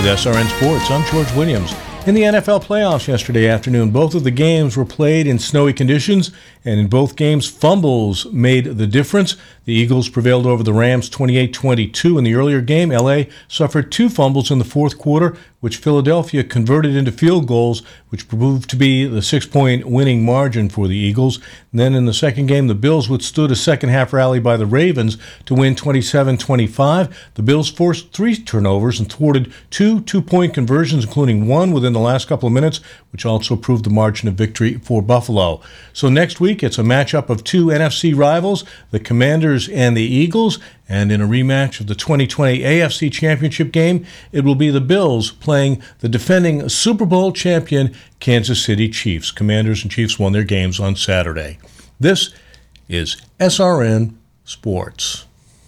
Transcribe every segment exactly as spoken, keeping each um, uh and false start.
S R N Sports. I'm George Williams. In the N F L playoffs yesterday afternoon, both of the games were played in snowy conditions, and in both games, fumbles made the difference. The Eagles prevailed over the Rams twenty-eight twenty-two. In the earlier game, L A suffered two fumbles in the fourth quarter, which Philadelphia converted into field goals, which proved to be the six-point winning margin for the Eagles. And then in the second game, the Bills withstood a second-half rally by the Ravens to win twenty-seven twenty-five. The Bills forced three turnovers and thwarted two two-point conversions, including one within the last couple of minutes, which also proved the margin of victory for Buffalo. So next week, it's a matchup of two N F C rivals, the Commanders and the Eagles, and in a rematch of the twenty twenty A F C Championship game, it will be the Bills playing the defending Super Bowl champion Kansas City Chiefs. Commanders and Chiefs won their games on Saturday. This is S R N Sports.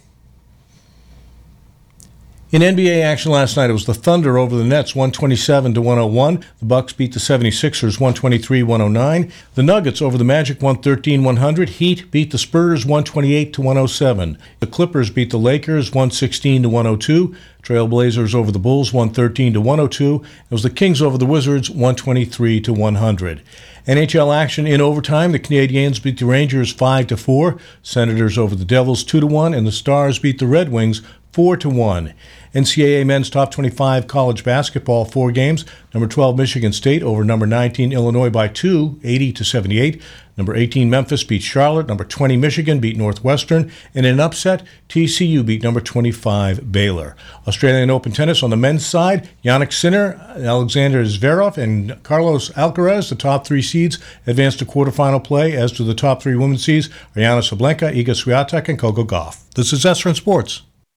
In N B A action last night, it was the Thunder over the Nets, one twenty-seven to one oh one. The Bucks beat the seventy-sixers, one twenty-three one oh nine. The Nuggets over the Magic, one thirteen one hundred. Heat beat the Spurs, one twenty-eight to one oh seven. The Clippers beat the Lakers, one sixteen to one oh two. Trailblazers over the Bulls, one thirteen to one oh two. It was the Kings over the Wizards, one twenty-three to one hundred. N H L action in overtime. The Canadiens beat the Rangers five to four. Senators over the Devils, two to one. And the Stars beat the Red Wings, four to one. N C double A men's top twenty-five college basketball, four games. Number twelve, Michigan State over number nineteen, Illinois by two, eighty to seventy-eight. Number eighteen, Memphis beat Charlotte. Number twenty, Michigan beat Northwestern. And in an upset, T C U beat number twenty-five, Baylor. Australian Open tennis on the men's side, Jannik Sinner, Alexander Zverev, and Carlos Alcaraz, the top three seeds, advanced to quarterfinal play, as do the top three women's seeds, Aryna Sabalenka, Iga Swiatek, and Coco Gauff. This is S R N Sports.